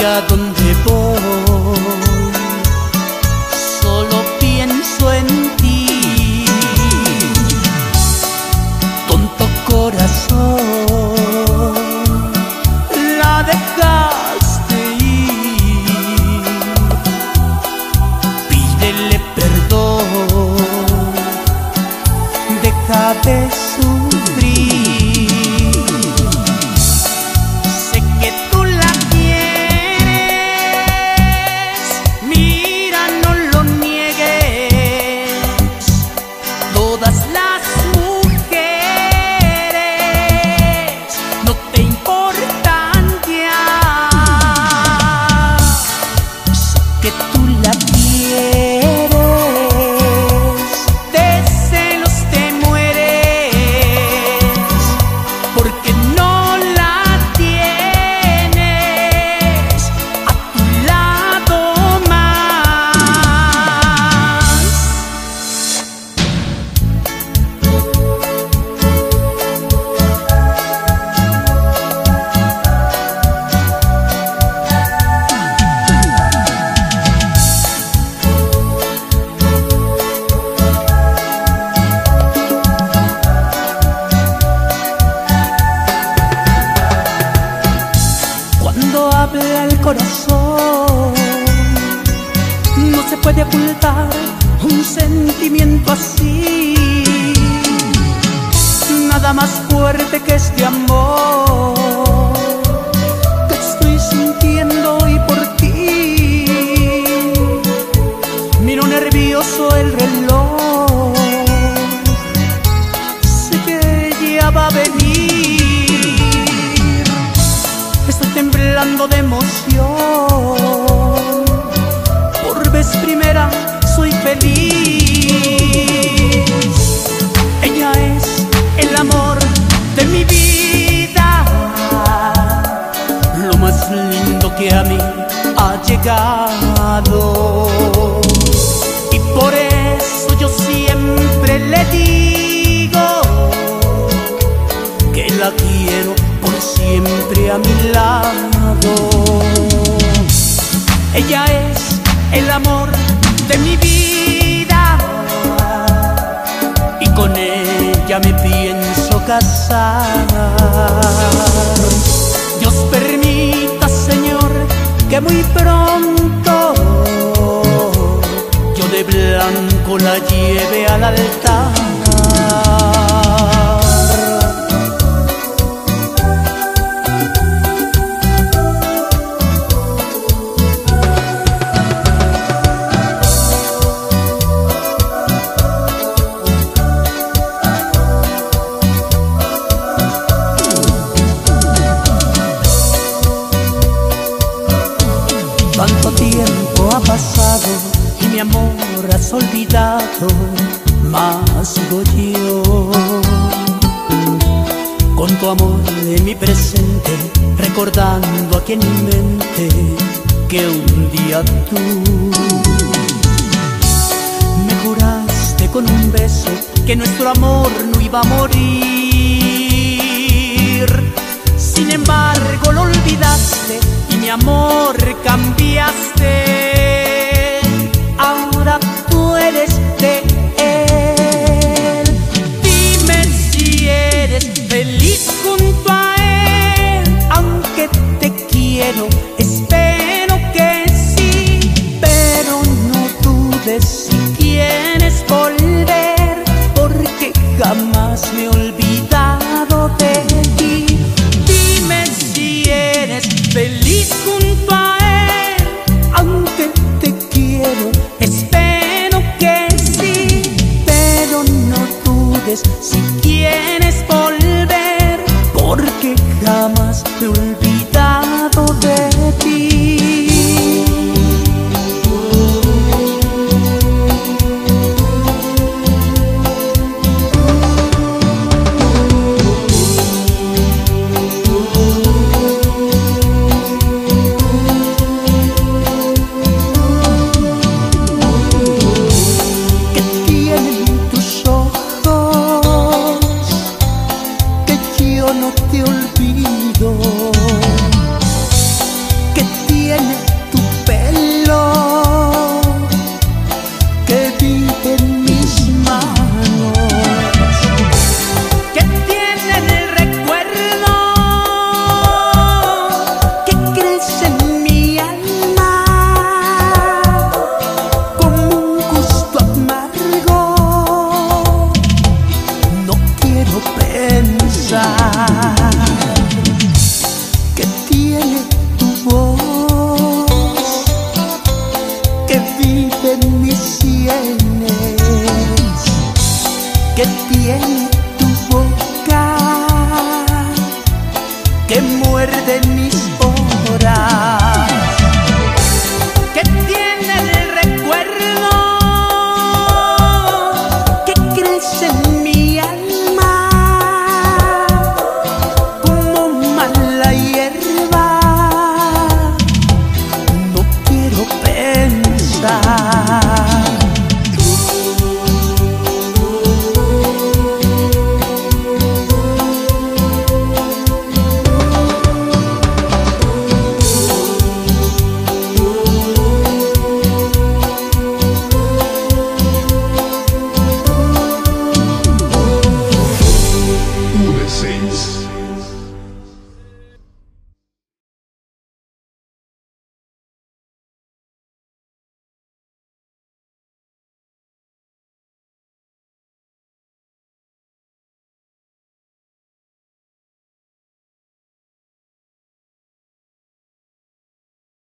a dónde voy, solo pienso en ti. Tonto corazón, la dejaste ir. Pídele perdón, deja de sufrir. Sé que tú la quieres, mira, no lo niegues. Todas las mujeres no te importan ya. Sé que tú la quieres, de celos te mueres, porque no la tienes a tu lado más. Cuando habla el corazón, no se puede ocultar un sentimiento así. Nada más fuerte que este amor que estoy sintiendo hoy por ti. Miro nervioso el reloj, sé que ya va a venir. Estoy temblando de emoción, por vez primera soy feliz. Ella es el amor de mi vida, lo más lindo que a mí ha llegado. Y por eso yo siempre le digo que la quiero por siempre a mi lado. Ella es el amor de mi vida y con ella me pienso casar. Dios permita, Señor, que muy pronto yo de blanco la lleve al altar. Tanto tiempo ha pasado y mi amor has olvidado, mas sigo yo con tu amor en mi presente, recordando aquí en mi mente que un día tú me juraste con un beso que nuestro amor no iba a morir. Sin embargo lo olvidaste y mi amor cambiaste. Ahora tú eres de él. Dime si eres feliz junto a él. Aunque te quiero, espero que sí, pero no dudes si quieres volver, porque jamás me he olvidado de ti. Dime si eres feliz junto a él, aunque te quiero, espero que sí, pero no dudes si quieres volver, porque jamás me he olvidado de ti. ¿Qué tienen tus ojos que tiene tu boca, que muerde mi